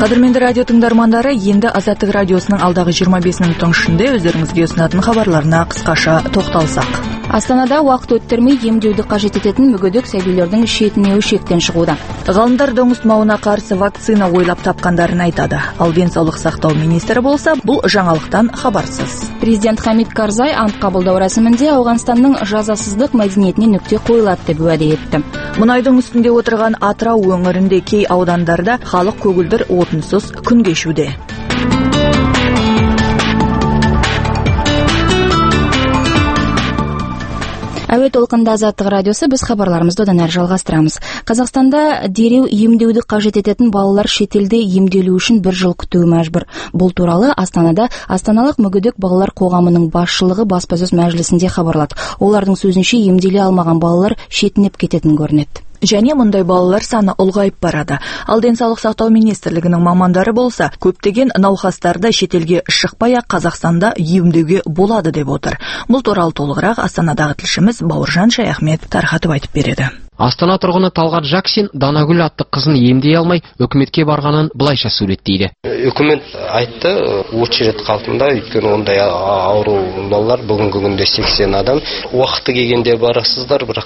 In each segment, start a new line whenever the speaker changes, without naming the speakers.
Қадірменді радио тыңдармандары, енді Азаттық радиосының алдағы 25 минуттың ішінде өздеріңізге ұсынатын хабарларына қысқаша тоқталсақ.
Астанада уақыт өттірмей емдеуді қажет ететін мүгедек сәбилердің шетінеуі шектен шығуда.
Ғалымдар доңыз тұмауына қарсы вакцина ойлап тапқандарын айтады. Ал денсаулық сақтау министрі болса, бұл жаңалықтан хабарсыз.
Президент Хамид Карзай ант қабылдау рәсімінде Ауғанстанның жазасыздық мәдениетіне нүкте қойылады деп уәде етті.
Мұнайдың үстінде отырған Атырау өңірінде кей аудандарда халық көгілдір отынсыз күн кешуде.
Әуе толқында Азаттық радиосы, біз хабарларымызды одан әрі жалғастырамыз. Қазақстанда дереу емдеуді қажет ететін балалар шетелде емделу үшін 1 жыл күтуі мәжбүр. Бұл туралы Астанада Астаналық мүгедек балалар қоғамының басшылығы баспасөз мәжілісінде хабарлады. Олардың сөзінше емделе алмаған балалар шетінеп кететін көрінеді.
Және мұндай балалар саны ұлғайып барады. Ал денсаулық сақтау министрлігінің мамандары болса, көптеген науқастарды шетелге шықпай-ақ Қазақстанда емдеуге болады деп отыр. Бұл туралы толығырақ Астанадағы тілшіміз Бауыржан Шаяхмет тарқатып айтып береді.
Астана тұрғыны Талғат Жаксин Данагүл атты қызын емдей алмай үкіметке барғанын былайша суреттейді.
Үкімет айтты, очеред қалпында, өйткені ондай ауру балалар бүгінгі күнде 80 адам. Уақыты келгенде барасыздар, бірақ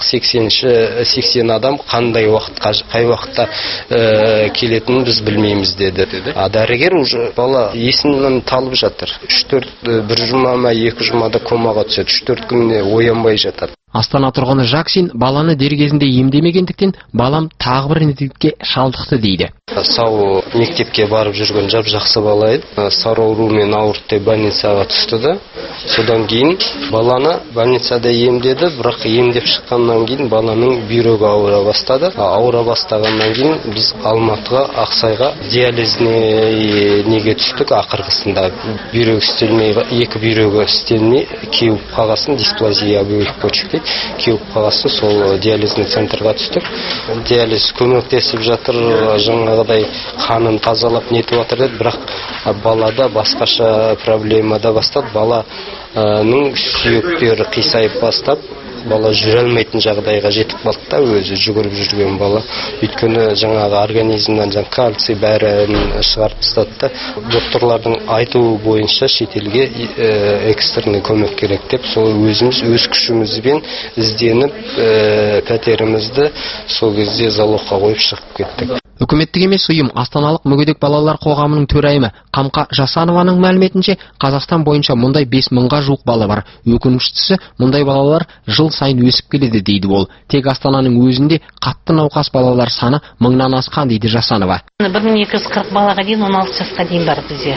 80 адам қандай уақытқа, қай уақытта келетінін біз білмейміз деді. Дәрігер уже бала есінен талып жатыр. 3-4 жұма ма 2 жұмада комаға түседі. 3-4 күнде оянбай жатады.
Астана тұрғыны Жаксин баланы дер кезінде емдемегендіктен балам тағы бір індетке шалдықты дейді.
Сау мектепке барып жүрген жақсы бала еді. Сары аурумен ауырды деп больницаға түсті да. Содан кейін баланы больницада емдеді, бірақ емдеп шыққаннан кейін баланың бүйрегі ауыра бастады. Ауыра бастағаннан кейін біз Алматыға, Ақсайға диализіне неге түстік. Ақырғысында бүйрегі істелмей, екі бүйрегі істелмей кеуіп қалғасын, дисплазия бөліп көшіп кеуіп қалғасын, сол диализный центрға түстік. Диализ көмектесіп жатыр, жаңағыдай қанын тазалап нетіп жатыр деді, бірақ балада басқаша проблема да бастады. Баланың сүйектері қисайып бастап, бала жүре алмайтын жағдайға жетіп қалды да, өзі жүгіріп жүрген бала. Өйткені жаңағы организмнен кальций бәрін шығарып тастады да. Докторлардың айтуы бойынша шетелге экстренный көмек керек деп, сол өзіміз өз күшімізбен ізденіп, пәтерімізді сол кезде залогқа қойып шығып кеттік.
Үкіметтік емес ұйым Астаналық мүгедек балалар қоғамының төрайымы Қамқа Жасанованың мәліметінше, Қазақстан бойынша мұндай 5000-ға жуық бала бар. Өкініштісі, мұндай балалар жыл сайын өсіп келеді дейді ол. Тек Астананың өзінде қатты науқас балалар саны 1000-нан асқан дейді Жасанова.
1240 балаға дейін 16 жасқа дейін бар бізде.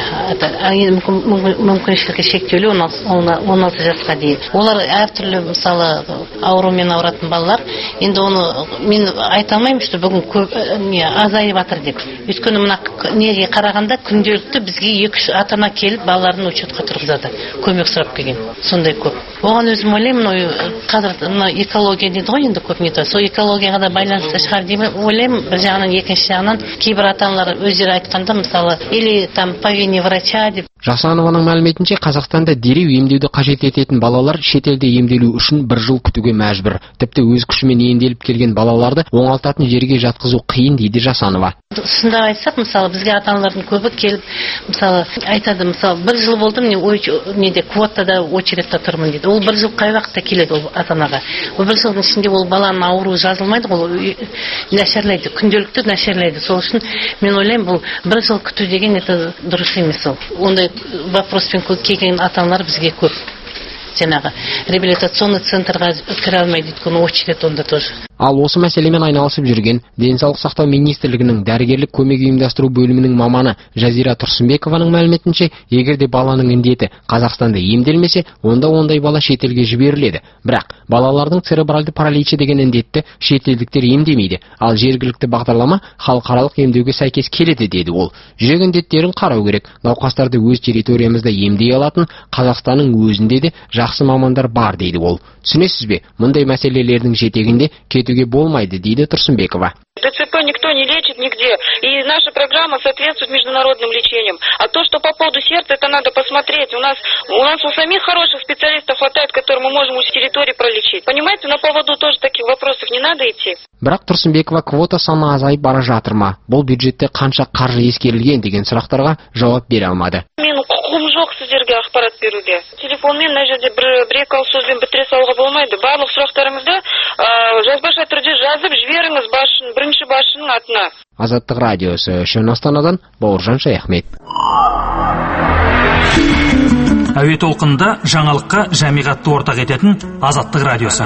Мүмкіншілігі шектеулі 16 жасқа дейін. Олар әртүрлі, мысалы, аурумен ауыратын балалар. Енді оны мен айта алмаймын, что бүгін көп азайып жатыр деп. Өйткені мына неге қарағанда күнделікті бізге 2-3 ата-ана келіп балаларын учетқа тұрғызады. Көмек сұрап келген. Сондай көп. Оған өзім ойлаймын, қазір экология дейді ғой, енді көп нетті. Сол экологияға да байланысты шығар деймін. Ойлаймын, бір жағынан, екінші жағынан кейбір ата-аналар өздері айтқанда, мысалы, или там по вине врача деп.
Жасанованың мәліметінше, Қазақстанда дереу емдеуді қажет ететін балалар шетелде емделу үшін 1 жыл күтуге мәжбүр. Тіпті өз күшімен емделіп келген балаларды оңалтатын жерге жатқызу қиын дейді Жасанова.
Шынында айтсақ, мысалы, бізге ата-аналардың көбі келіп, мысалы, айтады, мысалы, 1 жыл болды, неде квотада очередта тұрмын дейді. Ол 1 жыл қай уақытта келеді ол ата-анаға. Ол 1 жылдың ішінде ол баланың ауруы жазылмайды, ол нашарлайды, күнделікті нашарлайды. Сол үшін мен ойлаймын, бұл 1 жыл күту деген это дұрыс емес ол. Ондай вопроспен келген ата-аналар бізге көп. Жаңағы реабилитационный центрға кіре алмайды, өйткені очередь онда тоже.
Ал осы мәселемен айналысып жүрген денсаулық сақтау министрлігінің дәрігерлік көмек ұйымдастыру бөлімінің маманы Жазира Тұрсынбекованың мәліметінше, егер де баланың індеті Қазақстанда емделмесе, онда ондай бала шетелге жіберіледі. Бірақ балалардың церебральды параличі деген індетті шетелдіктер емдемейді, ал жергілікті бағдарлама халықаралық емдеуге сәйкес келеді деді ол. Жүрек індеттерін қарау керек. Науқастарды өз территориямызда емдей алатын Қазақстанның өзінде де жақсы жақсы мамандар бар дейді ол. Түсінесіз бе, мұндай мәселелердің жетегінде кетуге болмайды дейді Тұрсынбекова.
ДЦП никто не лечит нигде, и наша программа соответствует международным лечениям. А то, что по поводу сердца, это надо посмотреть. У нас у самих хороших специалистов хватает, которые мы можем у территории пролечить. Понимаете, на поводу тоже таких вопросов не надо идти.
Бірақ Тұрсынбекова квота саны азайып бара жатыр ма? Бұл бюджетте қанша қаржы ескерілген деген сұрақтарға жауап бере алмады.
Менің құқығым жоқ сіздерге ақпарат беруге. Телефонмен мына жерде бір-екі ауыз сөзбен бітіре салуға болмайды. Барлық сұрақтарыңызды жазбаша түрде жазып жіберіңіз бірінші басшының атына.
Азаттық радиосы үшін Астанадан Бауыржан Шаяхмет.
Әуе толқынында жаңалыққа жамиғатты ортақ ететін Азаттық радиосы.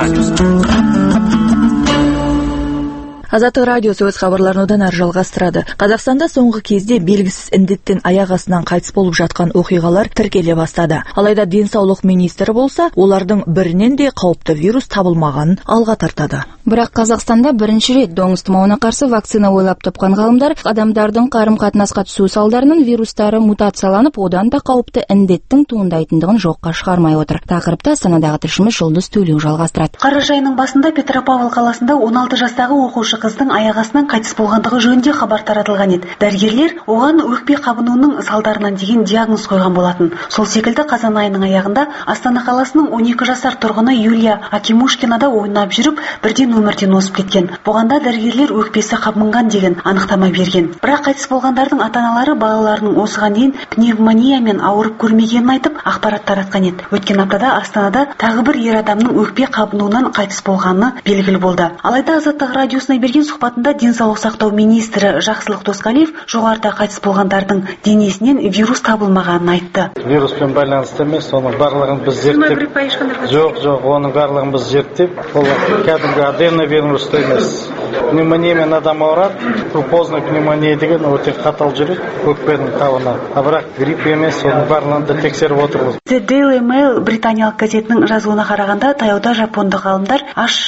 Азаттық радиосы өз хабарларын одан әрі жалғастырады. Қазақстанда соңғы кезде белгісіз індеттен аяқ астынан қайтыс болып жатқан оқиғалар тіркеле бастады. Алайда денсаулық министрі болса, олардың бірінен де қауіпті вирус табылмағанын алға тартады.
Бірақ Қазақстанда бірінші рет доңыз тұмауына қарсы вакцина ойлап тапқан ғалымдар адамдардың қарым-қатынасқа түсу салдарынан вирустары мутацияланып, одан да қауіпті індеттің туындайтындығын жоққа шығармай отыр. Тақырыпты Астанадағы тілшіміз Жұлдыз Төлеу жалғастырады.
Қараша айының басында Петропавл қаласында 16 жастағы оқушы қыздың аяқ астынан қайтыс болғандығы жөнінде хабар таратылған еді. Дәрігерлер оған өкпе қабынуының салдарынан деген диагноз қойған болатын. Сол секілді қазан айының аяғында Астана қаласының 12 жасар тұрғыны Юлия Акимушкина да ойнап жүріп, бірден өмірден озып кеткен. Бұғанда дәрігерлер өкпесі қабынған деген анықтама берген. Бірақ қайтыс болғандардың ата-аналары балаларының осыған дейін пневмониямен ауырып көрмегенін айтып, ақпарат таратқан еді. Өткен аптада Астанада тағы бір ер адамның өкпе қабынуынан қайтыс болғаны белгілі болды. Алайда Азаттық радиосына берген сұхбатында денсаулық сақтау министрі Жақсылық Досқалиев жоғарыда қайтыс болғандардың денесінен вирус табылмағанын айтты.
Вируспен байланысты емес, оның барлығын біз зерттеп. Жоқ, оның барлығын біз зерттеп, ол кәдімгі аденовирусты емес. Пневмониямен адам ауырады, крупозный пневмония деген өте қатал жүреді, өкпенің қабына. Бірақ грипп емес, оның барлығын да тексеріп отырмыз.
The Daily Mail британиялық газетінің жазуына қарағанда, таяуда жапондық ғалымдар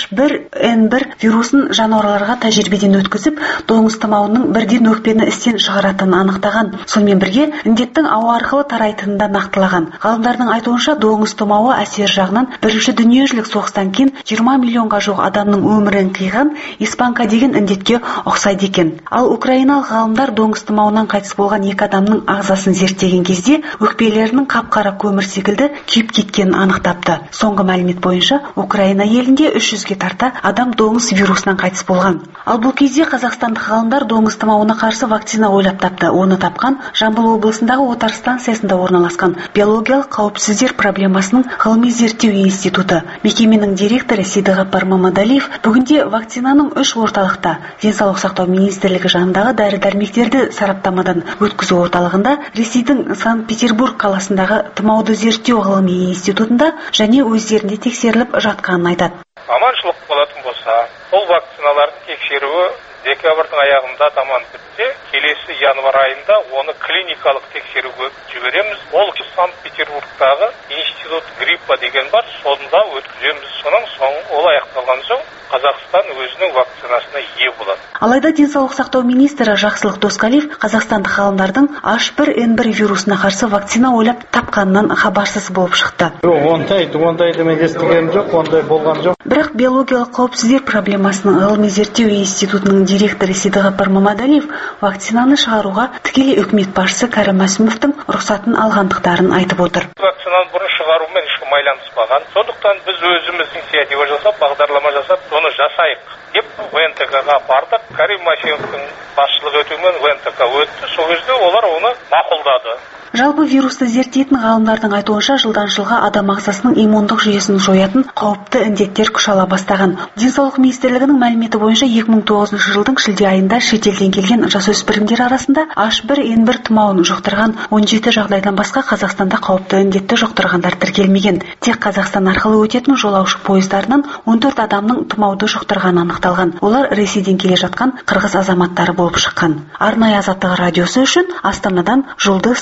H1N1 вирусын жануарларға тәжірибеден өткізіп, доңыз тұмауының бірден өкпені істен шығаратынын анықтаған. Сонымен бірге індеттің ауа арқылы тарайтынын да нақтылаған. Ғалымдардың айтуынша, доңыз тұмауы әсер жағынан Бірінші дүниежүзілік соғыстан кейін 20 миллионға жоқ адамның өмірін қиған испанка деген індетке ұқсайды екен. Ал украиналық ғалымдар доңыз тұмауынан қайтыс болған екі адамның ағзасын зерттеген кезде өкпелерінің қап-қара көмір секілді күйіп кеткенін анықтапты. Соңғы мәлімет бойынша Украина елінде 300-ге тарта адам доңыз вирусынан қайтыс болған. Ал бұл кезде қазақстандық ғалымдар доңыз тұмауына қарсы вакцина ойлап тапты. Оны тапқан Жамбыл облысындағы Отар станциясында орналасқан биологиялық қауіпсіздер проблемасының ғылыми зерттеу институты. Мекеменің директоры Сидығаппар Мамадалиев бүгінде вакцинаның 3 орталықта денсаулық сақтау министрлігі жанындағы дәрі-дәрмектерді сараптамадан өткізу орталығында, Ресейдің Санкт-Петербург қаласындағы тұмауды зерттеу ғылыми институтында және өздерінде тексеріліп жатқанын айтады.
Аманшылық болатын болса, бұл вакциналардың тексеруі декабрьдің аяғында таман бітсе, келесі январ айында оны клиникалық тексеруге жібереміз. Ол Санкт-Петербургтағы институт гриппа деген бар, сонда өткіземіз. Соның соң ол аяқталған соң Қазақстан өзінің вакцинасына ие болады.
Алайда денсаулық сақтау министрі Жақсылық Досқалиев қазақстандық ғалымдардың H1N1 вирусына қарсы вакцина ойлап тапқанынан хабарсыз болып шықты.
Ондайды мен естігенім жоқ, ондай болған жоқ.
Бірақ биологиялық қауіпсіздер проблемасының ғылыми зерттеу институтының директоры Сидығаппар Мамадалиев вакцинаны шығаруға тікелей үкімет басшысы Кәрім Мәсімовтің рұқсатын алғандықтарын айтып отыр.
Вакцинаны бұрын шығарумен ешкім байланыспаған. Сондықтан біз өзіміз инициатива жасап, бағдарлама жасап, соны жасайық деп ВНТК-ға бардық. Кәрім Мәсімовтің басшылық етуімен ВНТК өтті. Сол кезде олар оны мақұлдады.
Жалпы вирусты зерттейтін ғалымдардың айтуынша жылдан жылға адам ағзасының иммундық жүйесін жоятын қауіпті індеттер күш ала бастаған. Денсаулық министрлігінің мәліметі бойынша 2009 жылдың шілде айында шетелден келген жасөспірімдер арасында H1N1 тұмауын жұқтырған 17 жағдайдан басқа Қазақстанда қауіпті індетті жұқтырғандар тіркелмеген. Тек Қазақстан арқылы өтетін жолаушы пойыздарынан 14 адамның тұмауды жұқтырғаны анықталған. Олар Ресейден келе жатқан қырғыз азаматтары болып шыққан. Арнайы Азаттық радиосы үшін Астанадан Жұлдыз Төлеу.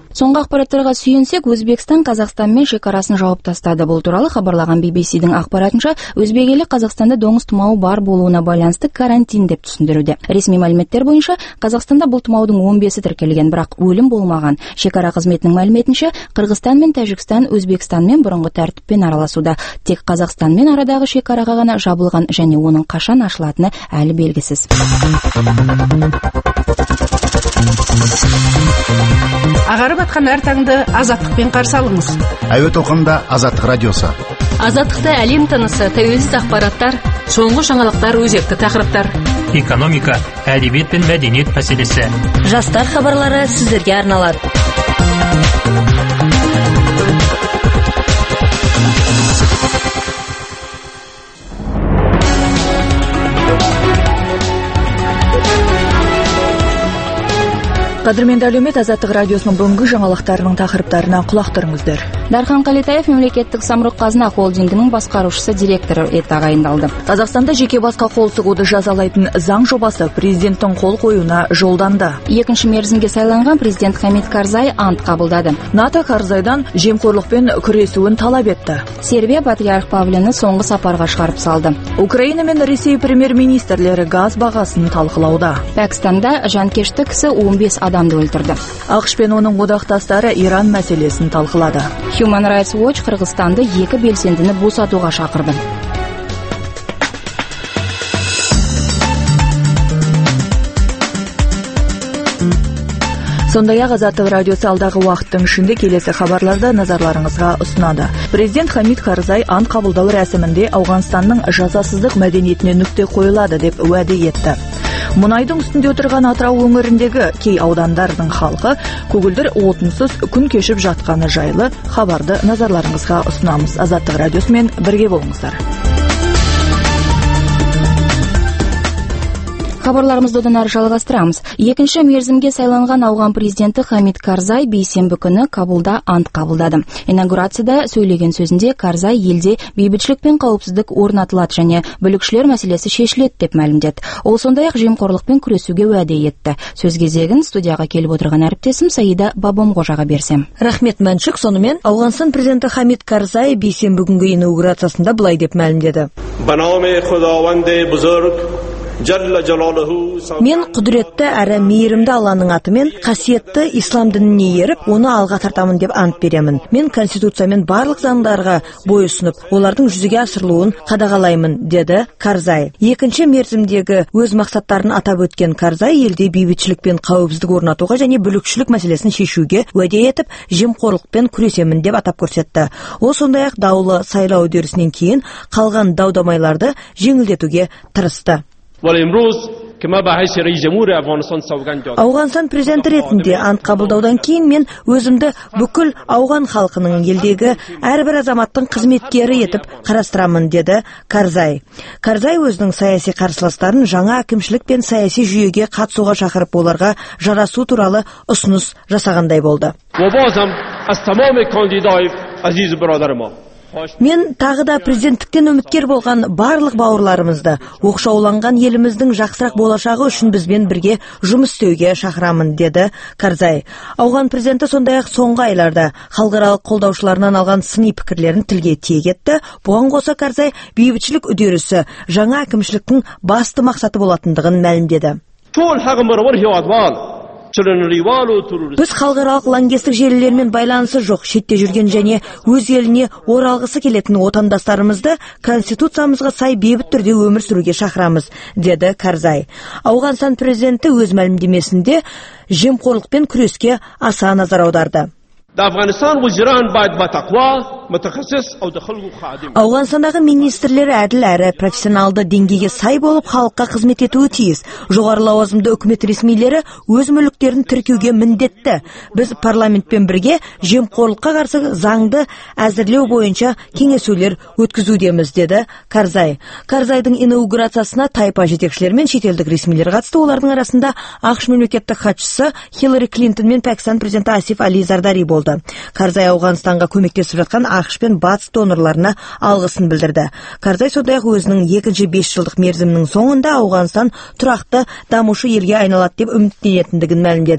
Соңғы ақпараттарға сүйенсек, Өзбекстан Қазақстанмен шекарасын жауып тастады. Бұл туралы хабарлаған BBC-дің ақпаратынша, өзбек елі Қазақстанда доңыз тұмауы бар болуына байланысты карантин деп түсіндіруде. Ресми мәліметтер бойынша, Қазақстанда бұл тұмаудың 15-і тіркелген, бірақ өлім болмаған. Шекара қызметінің мәліметінше, Қырғызстан мен Тәжікстан Өзбекстанмен бұрынғы тәртіппен араласуда. Тек Қазақстанмен арадағы шекараға ғана жабылған және оның қашан ашылатыны әлі белгісіз.
Ағарып атқан әр таңды азаттықпен қарсы алыңыз.
Әуе толқынында Азаттық радиосы.
Азаттықта әлем тынысы, тәуелсіз ақпараттар, соңғы жаңалықтар, өзекті тақырыптар.
Экономика, әдебиет пен мәдениет мәселесі.
Жастар хабарлары сіздерге арналады.
Қадірменді әлеумет, Азаттық радиосының бүгінгі жаңалықтарының тақырыптарына құлақ тұрыңыздар.
Дархан Қалетаев мемлекеттік самұрық қазына холдингінің басқарушысы директоры етіп тағайындалды.
Қазақстанда жеке басқа қол сұғуды жазалайтын заң жобасы президенттің қол қоюына жолданды.
Екінші мерзімге сайланған президент Хамид Карзай ант қабылдады.
НАТО Карзайдан жемқорлықпен күресуін талап етті.
Сербия патриарх Павлені соңғы сапарға шығарып салды.
Украина мен Ресей премьер-министрлері газ бағасын талқылауда.
Пәкістанда жанкешті кісі 15 адамды өлтірді.
ақш пен оның одақтастары Иран мәселесін талқылады.
Human Rights Watch Қырғызстанды 2 белсендіні босатуға шақырды.
Сондай-ақ Азаттық радиосы алдағы уақыттың ішінде келесі хабарларды назарларыңызға ұсынады. Президент Хамид Карзай ант қабылдау рәсімінде Ауғанстанның жазасыздық мәдениетіне нүкте қойылады деп уәде етті. Мұнайдың үстінде отырған Атырау өңіріндегі кей аудандардың халқы көгілдір отынсыз күн кешіп жатқаны жайлы хабарды назарларыңызға ұсынамыз. Азаттық радиосымен бірге болыңыздар.
Хабарларымызды одан әрі жалғастырамыз. Екінші мерзімге сайланған ауған президенті Хамид Карзай бейсенбі күні Кабулда ант қабылдады. Инаугурацияда сөйлеген сөзінде Карзай елде бейбітшілік пен қауіпсіздік орнатылады және бүлікшілер мәселесі шешіледі деп мәлімдеді. Ол сондай-ақ жемқорлықпен күресуге уәде етті. Сөз кезегін студияға келіп отырған әріптесім Саида Бабомғожаға берсем.
Рахмет Мәншік. Сонымен Ауғанстан президенті Хамид Карзай бейсенбі күнгі инаугурациясында былай деп мәлімдеді. Мен құдіретті әрі мейірімді Алланың атымен қасиетті ислам дініне еріп, оны алға тартамын деп ант беремін. Мен конституциямен барлық заңдарға бойұсынып, олардың жүзеге асырылуын қадағалаймын, деді Карзай. Екінші мерзімдегі өз мақсаттарын атап өткен Карзай елде бейбітшілік пен қауіпсіздік орнатуға және бүлікшілік мәселесін шешуге уәде етіп, жемқорлықпен күресемін деп атап көрсетті. Ол сондай-ақ даулы сайлау үдерісінен кейін қалған дау-дамайларды жеңілдетуге тырысты. Ауғанстан президенті ретінде ант қабылдаудан кейін мен өзімді бүкіл ауған халқының елдегі әрбір азаматтың қызметкері етіп қарастырамын, деді Карзай. Карзай өзінің саяси қарсыластарын жаңа әкімшілік пен саяси жүйеге қатысуға шақырып оларға жарасу туралы ұсыныс жасағандай болды. Мен тағы да президенттіктен үміткер болған барлық бауырларымызды, оқшауланған еліміздің жақсырақ болашағы үшін бізбен бірге жұмыс істеуге шақырамын, деді Карзай. Ауған президенті сондай-ақ соңғы айларда халықаралық қолдаушыларынан алған сыни пікірлерін тілге тиек етті. Бұған қоса Карзай бейбітшілік үдерісі жаңа әкімшіліктің басты мақсаты болатындығын мәлімдеді. Біз халықаралық лаңкестік желілермен байланысы жоқ, шетте жүрген және өз еліне оралғысы келетін отандастарымызды конституциямызға сай бейбіт түрде өмір сүруге шақырамыз, деді Карзай. Ауғанстан президенті өз мәлімдемесінде жемқорлықпен күреске аса назар аударды. Ауғанстандағы министрлер әділ әрі профессионалды деңгейге сай болып халыққа қызмет етуі тиіс. Жоғары лауазымды үкімет ресмилері өз мүліктерін тіркеуге міндетті. Біз парламентпен бірге жемқорлыққа қарсы заңды әзірлеу бойынша кеңесулер өткізудеміз, деді Карзай. Карзайдың инаугурациясына тайпа жетекшілер мен шетелдік ресмилер қатысты. Олардың арасында ақш мемлекеттік хатшысы Хиллари Клинтон мен Пәкістан президенті Асиф Али Зардари болды. Карзай Ауғанстанға көмектесіп жатқан ақш пен батыс донорларына алғысын білдірді. Карзай сондай-ақ өзінің екінші 5 жылдық мерзімінің соңында Ауғанстан тұрақты дамушы елге айналады деп үміттенетіндігін мәлімдеді.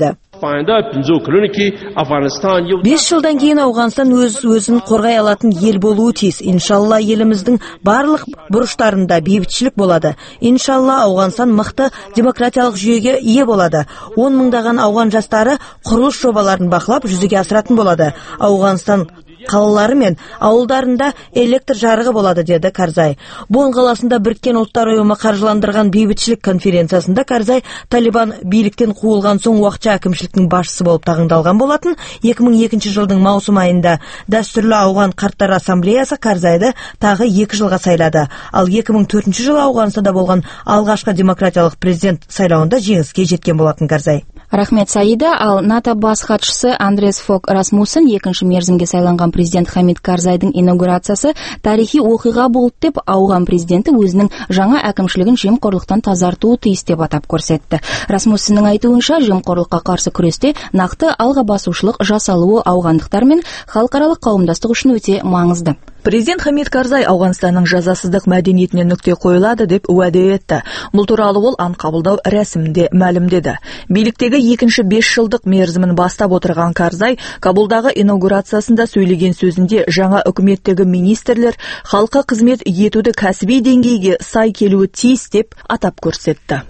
5 жылдан кейін Ауғанстан өзін қорғай алатын ел болуы тиіс. Иншалла, еліміздің барлық бұрыштарында бейбітшілік болады. Иншалла, Ауғанстан мықты демократиялық жүйеге ие болады. 10 мыңдаған ауған жастары құрылыс жобаларын бақылап жүзеге асыратын болады. Ауғанстан қалалары мен ауылдарында электр жарығы болады, деді Карзай. Бон қаласында Біріккен ұлттар ұйымы қаржыландырған бейбітшілік конференциясында Карзай Талибан биліктен қуылған соң уақытша әкімшіліктің басшысы болып тағайындалған болатын. 2002 жылдың маусым айында дәстүрлі ауған қарттар ассамблеясы Карзайды тағы 2 жылға сайлады. Ал 2004 жылы Ауғанстанда болған алғашқы демократиялық президент сайлауында жеңіске жеткен болатын Карзай.
Рахмет, Саида. Ал НАТО бас хатшысы Андрес Фог Расмуссен екінші мерзімге сайланған президент Хамид Карзайдың инаугурациясы тарихи оқиға болды деп, ауған президенті өзінің жаңа әкімшілігін жемқорлықтан тазартуы тиіс деп атап көрсетті. Расмуссеннің айтуынша, жемқорлыққа қарсы күресте нақты алға басушылық жасалуы ауғандықтар мен халықаралық қауымдастық үшін өте маңызды.
Президент Хамид Карзай Ауғанстанның жазасыздық мәдениетіне нүкте қойылады деп уәде етті. Бұл туралы ол ант қабылдау рәсімінде мәлімдеді. Биліктегі екінші 5 жылдық мерзімін бастап отырған Карзай Кабулдағы инаугурациясында сөйлеген сөзінде жаңа үкіметтегі министрлер халыққа қызмет етуді кәсіби деңгейге сай келуі тиіс деп атап көрсетті.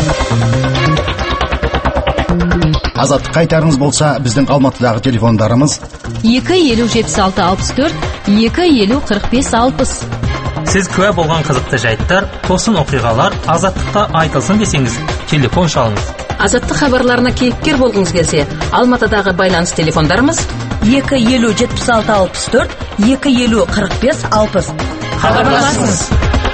Азаттық айтарыңыз болса, біздің Алматыдағы телефондарымыз
250-76-64, 250-45-60.
Сіз куә болған қызықты жайттар, тосын оқиғалар Азаттықта айтылсын десеңіз, телефон шалыңыз.
Азаттық хабарларына кейіпкер болғыңыз келсе, Алматыдағы байланыс телефондарымыз
250-76-64, 250-45-60.
Хабарласыңыз.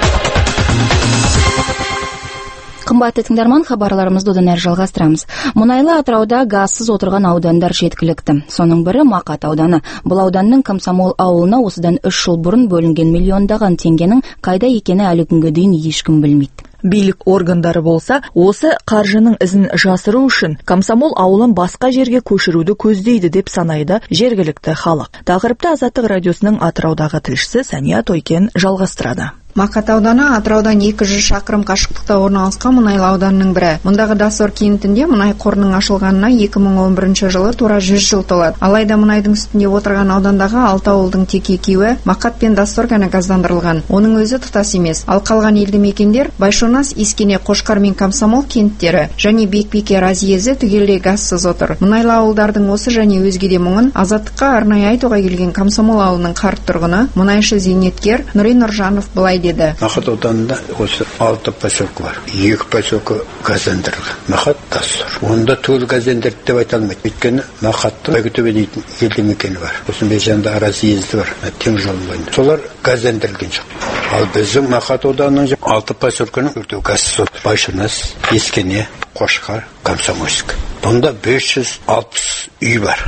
Қымбатты тыңдарман, хабарларымызды одан әрі жалғастырамыз. Мұнайлы Атырауда газсыз отырған аудандар жеткілікті. Соның бірі Мақат ауданы. Бұл ауданның Комсомол ауылына осыдан 3 жыл бұрын бөлінген миллиондаған теңгенің қайда екені әлі күнге дейін ешкім білмейді.
Билік органдары болса, осы қаржының ізін жасыру үшін Комсомол ауылын басқа жерге көшіруді көздейді деп санайды жергілікті халық. Тақырыпты Азаттық радиосының Атыраудағы тілшісі Сәния Тойкен жалғастырады.
Мақат ауданы Атыраудан 200 шақырым қашықтықта орналасқан Мұнайлы ауданының бірі. Мұндағы Дасор кентінде мұнай қорының ашылғанына 2011 жылы тура 100 жыл толады. Алайда мұнайдың үстінде отырған аудандағы 6 ауылдың тек екеуі Мақат пен Дасор ғана газдандырылған. Оның өзі тұтас емес. Ал қалған елді мекендер Байшонас, Искене, Қошқар мен Комсомол кенттері және Бекбеке, Разъезі түгелдей газсыз отыр. Мұнайлы ауылдардың осы және өзге де мұңын Азаттыққа арнайы айтуға келген Комсомол ауылының қарт тұрғыны, мұнайшы зейнеткер Нұрей Нұржанов былай деді.
Мақат ауданында осы 6 поселке бар. 2 поселке газдандырылған. Мақат, Дасор. Онда түгел газдандырды деп айта алмайды. Өйткені Мақаттың Бәйтөбе дейтін елді мекені бар. Осының бейжанда Разъезі бар. Темір жолдың бойында. Солар газдандырылған жоқ. Ал біздің Мақат ауданының 6 поселкенің өртеу газсыз отыр. Байшонас, Ескене, Қошқар, Комсомольск. Бұнда 560 үй бар.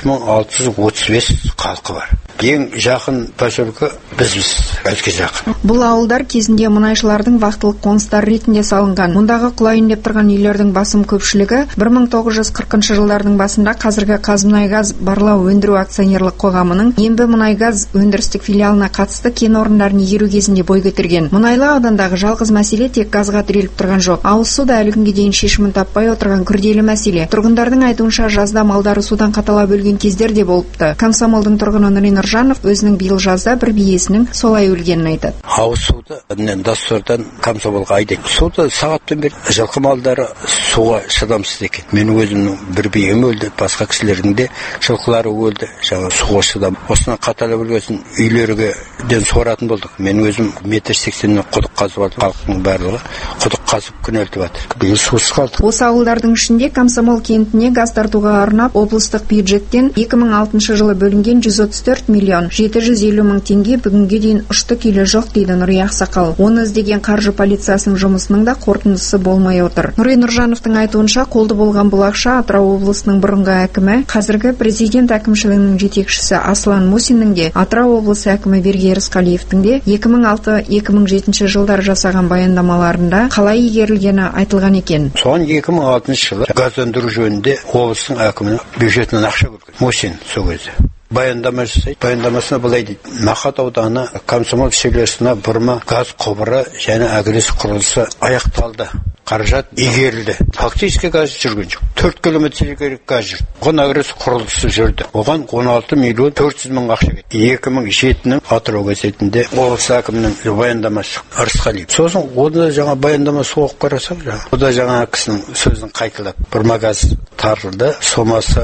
3635 халқы бар. Ең жақын поселке бізбіз, әлге жақын.
Бұл ауылдар кезінде мұнайшылардың вақтылық қоныстар ретінде салынған. Мұндағы құлайын деп тұрған үйлердің басым көпшілігі 1940 жылдардың басында қазіргі Қазмұнайгаз барлау өндіру акционерлік қоғамының Ембі мұнайгаз өндірістік филиалына қатысты кен орындарын игеру кезінде бой көтерген. Мұнайлы аудандағы жалғыз мәселе тек газға тіреліп тұрған жоқ. Ауыз су да әлі күнге дейін шешімін таппай отырған күрделі мәселе. Тұрғындардың айтуынша жазда малдары судан қаталап өлген кездер де болыпты. Комсомолдың тұрғыны Нұрей Нұржанов өзінің биыл жазда бір биесінің солай өлгенін айтады.
Ауыз суды Дасордан Комсомолға айдайды. Суды сағаттан бері жылқы малдары суға шыдамсыз екен. Мен өзімнің бір бием өлді, басқа кісілердің де жылқылары өлді. Жаңа суға шыдам. Осынан қаталап өлгесін үйлерге ден суаратын болдық. Мен өзім 1.80 құдық қазып алдым. Халықтың барлығы құдық қазып күнелтіп жатыр. Биыл сусыз қалдық.
Осы ауылдардың ішінде Комсомол кентіне газ тартуға арнап облыстық бюджеттен 2006 жылы бөлінген 134 миллион 750 мың теңге бүгінге дейін ұшты келе жоқ дейді Нұрия Ақсақал. Оны іздеген қаржы полициясының жұмысының да қорытындысы болмай отыр. Нұрей Нұржановтың айтуынша қолды болған бұл ақша Атырау облысының бұрынғы әкімі, қазіргі президент әкімшілігінің жетекшісі Аслан Мусиннің де, Атырау облысы әкімі Берге Рысқалиевтің де 2006-2007 жылдар жасаған баяндамаларында қалай игерілгені айтылған екен.
Соған 2006 жылы газдандыру жөнінде облыстың әкімінің бюджетінен ақша бөлген. Мусин сол кезде. баяндама жасайды. Баяндамасына былай дейді: Мақат ауданы Комсомол селосына бұрма газ құбыры және агресс құрылысы аяқталды. Қаражат игерілді. Фактически газ жүрген жоқ. 4 километрге газ жүрді. Оған агресс құрылысы жүрді. Оған 16 миллион 400 мың ақша кетті. 2007-нің Атырау газетінде облыс әкімінің баяндамасы Арысқалиев. Сосын оны жаңа баяндамасы оқып қарасақ, ода жаңа кісінің сөзін қайталап, бұрма газ тартылды. Сомасы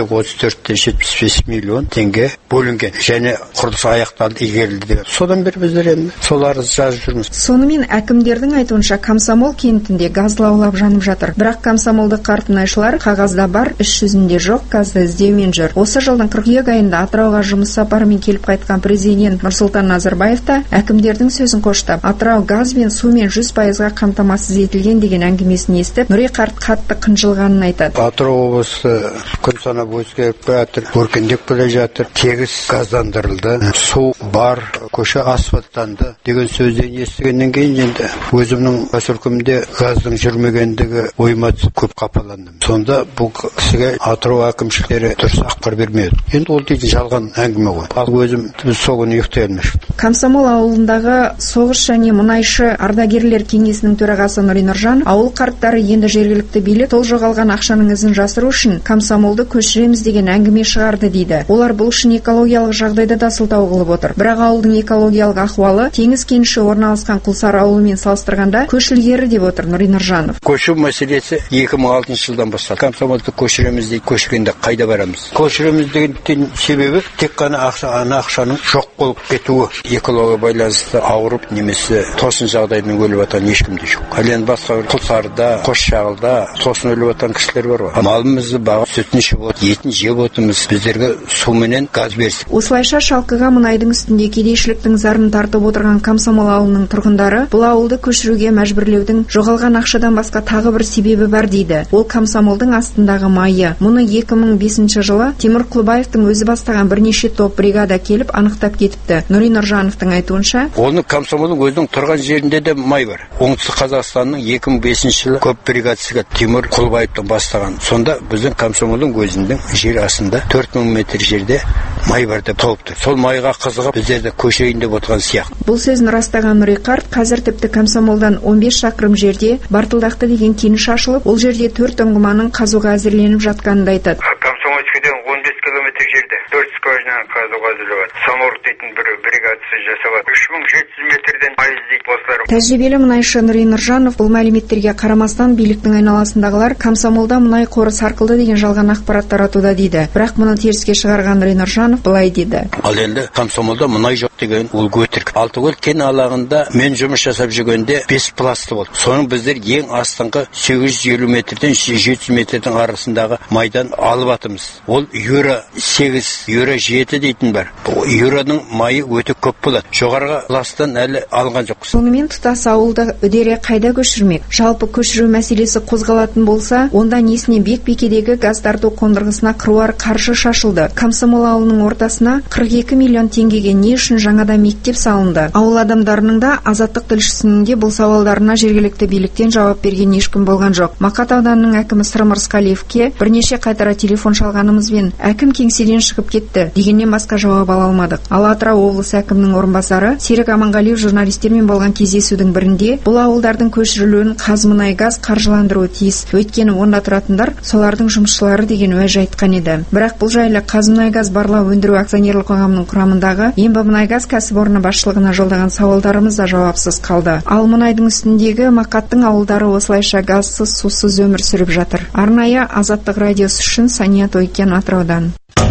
134,75 миллион теңге бөлінген. Және құрылысы аяқталды, игерілді деген. Содан бері біздер енді соларды жазып жүрміз.
Сонымен әкімдердің айтуынша Комсомол кентінде газ лаулап жанып жатыр. Бірақ комсомолдық қартынайшылар қағазда бар, іс жүзінде жоқ, газды іздеумен жүр. Осы жылдың қыркүйек айында Атырауға жұмыс сапарымен келіп қайтқан президент Нұрсұлтан Назарбаев та әкімдердің сөзін қоштап, Атырау газбен, сумен 100%-ға қамтамасыз етілген деген әңгімесін естіп, Нұри қарт қатты қынжылғанын айтады.
Атырау облысы күн санап өзгеріп жатыр, өркендеп келе жатыр, тегіс газдандырылды, су бар, көше асфальттанды деген сөзден естігеннен кейін енді өзімнің поселкемде газдың жүрмегендігі ойыма көп қапаландым. Сонда бұл кісіге Атырау әкімшіліктері дұрыс ақпар бермеді. Енді ол дейтін жалған әңгіме ғой. Ал өзім сол күні ұйықтай алмай шықтым.
Комсомол ауылындағы соғыс және мұнайшы ардагерлер кеңесінің төрағасы Нұри Нұржан, ауыл қарттары енді жергілікті билік сол жоғалған ақшаның ізін жасыру үшін Комсомолды көшіреміз деген әңгіме шығарды дейді. Олар бұл үшін экологиялық жағдайды да сылтау қылып отыр. Бірақ ауылдың экологиялық ахуалы теңіз кеніші орналасқан Құлсары ауылымен салыстырғанда көш ілгері деп отыр Нұри Нұржанов.
Көшу мәселесі 2006 жылдан басталды. Комсомолды көшіреміз дейді, көшіргенде қайда барамыз? Көшіреміз деген себебі тек қана ақшаның жоқ болып кетуі. Экология байланысты ауырып немесе тосын жағдаймен өліп жатқан ешкім де жоқ. Ал енді басқа Құлсарыда, Қосшағылда тосын өліп жатқан кісілер бар ғой. Малымызды бағып, сүтін ішіп отыр, етін жеп отырмыз. Біздерге су менен газ берсін.
Осылайша шалқыға мұнайдың үстінде кедейшіліктің зарын тартып отырған Комсомол ауылының тұрғындары бұл ауылды көшіруге мәжбүрлеудің жоғалған ақшадан басқа тағы бір себебі бар дейді. Ол Комсомолдың астындағы майы. Мұны 2005 жылы Тимур Құлбаевтың өзі бастаған бірнеше топ бригада келіп анықтап кетіпті. Нұри Нұржановтың айтуынша,
оны Комсомолдың өзінің тұрған жерінде де май бар. Оңтүстік Қазақстанның 2005 жылы көп бригадасыға Тимур Құлбаевтың бастаған. Сонда біздің Комсомолдың өзінің жер астында 4000 метр жерде май бар деп тауыпты. Сол майға қызығып біздерді көшірейін деп отырған сияқты.
Бұл сөзін растаған Нұри қарт қазір тіпті Комсомолдан 15 шақырым жерде Бартылдақты деген кеніш ашылып, ол жерде 4 ұңғыманың қазуға әзірленіп жатқанын айтады.
Комсомольскіден 15 километр жерде 4 скважинаны қазуға әзірлеп, самұрық дейтін бір бригадасы жасап, 3700 метрден пайыз дейді осылар.
Тәжірибелі мұнайшы Нұри Нұржанов бұл мәліметтерге қарамастан биліктің айналасындағылар Комсомолда мұнай қоры сарқылды деген жалған ақпарат таратуда дейді. Бірақ мұны теріске шығарған Нұри Нұржанов былай дейді.
Ал енді Комсомолда мұнай жоқ деген ол өтірік. Алтыкөл кен алағында мен жұмыс жасап жүргенде 5 пласты болды. Соның біздер ең астыңғы 850 метрден 700 метрдің арасындағы майдан алып атымыз. Ол Юра 8, Юра 7 дейтін бар. Юраның майы өте көп болады. Жоғарғы пласттан әлі алған жоқ.
Сонымен тұтас ауылды үдере қайда көшірмек? Жалпы көшіру мәселесі қозғалатын болса, онда несіне Бекбекедегі газ тарту қондырғысына қыруар қаржы шашылды. Комсомол ауылының ортасына 42 миллион теңгеге не үшін жаңада мектеп салынды? Ауыл адамдарының да Азаттық тілшісінің де бұл сауалдарына жергілікті биліктен жауап берген ешкім болған жоқ. Мақат ауданының әкімі Сырым Рысқалиевке бірнеше қайтара телефон шалғанымызбен әкім кеңседен шығып кетті дегеннен басқа жауап ала алмадық. Ал Атырау облысы әкімінің орынбасары Серік Аманғалиев журналистермен болған кездесудің бірінде бұл ауылдардың көшірілуін Қазмұнайгаз қаржыландыруы тиіс. Өйткені онда тұратындар солардың жұмысшылары деген уәж айтқан еді. Бірақ бұл жайлы Қазмұнайгаз барлау өндіру акционерлік қоғамының құрамындағы Ембі-Мұнайгаз кәсіпорны басшылығына жолдаған сауалдарымыз да жауапсыз қалды. Ал мұнайдың үстіндегі Мақаттың ауылдары осылайша газсыз, сусыз өмір сүріп жатыр. Арнайы Азаттық радиосы үшін Сания Тойкен, Атыраудан.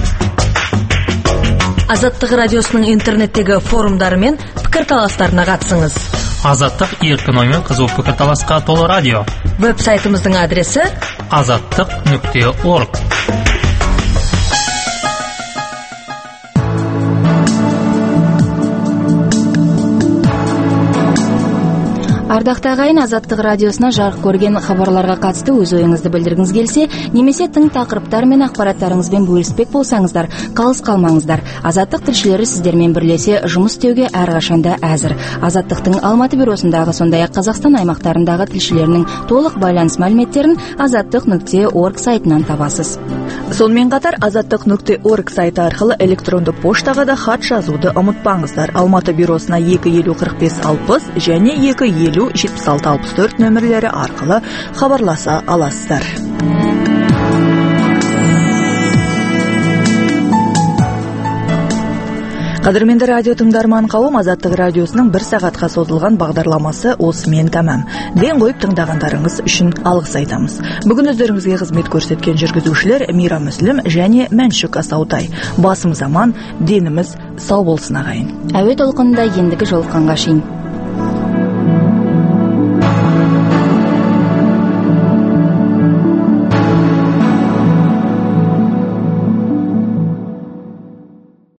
Азаттық радиосының интернеттегі форумдары мен пікірталастарына қатысыңыз.
Азаттық еркін оймен қызу пікірталасқа толы радио.
Веб-сайтымыздың адресі
azattiq.org.
Ардакты агайын, Азаттык радиосуна жарык көрген хабарларга катысты өз оюңузду билдиргиңиз келсе, немесе тың такырыптар менен акпараттарыңызбен бөлүшпек болсаңыздар, калыс калмаңыздар. Азаттык тилчилери сиздер менен бирлесе жумуш істөөгө ар качанда азыр. Азаттыктын Алматы бюросундагы, сондай-ак Казакстан аймактарындагы тилчилеринин толук байланыш маалиметтерин azatlyk.org сайтынан табасыз.
Сонымен қатар azatlyk.org сайты аркылы электрондук поштага да хат жазууду унутпаңыздар. Алматы бюросуна 2504560 және 2507664 нөмірлері арқылы хабарласа аласыздар. Кадырменді радио тыңдарман кауым, Азаттык радиосунун 1 саатка созулган багдарламасы осымен тамам. Ден коюп тыңдагандарыңыз үчүн алгыс айтамыз. Бүгүн өздөрүңүзгө кызмет көрсөткөн жүргүзүүчүлөр Мира Муслим және Мәншүк Асаутай. Басым заман, денimiz сау болсун агайын.
Әуе толкунунда ендиги жолукканга чейин.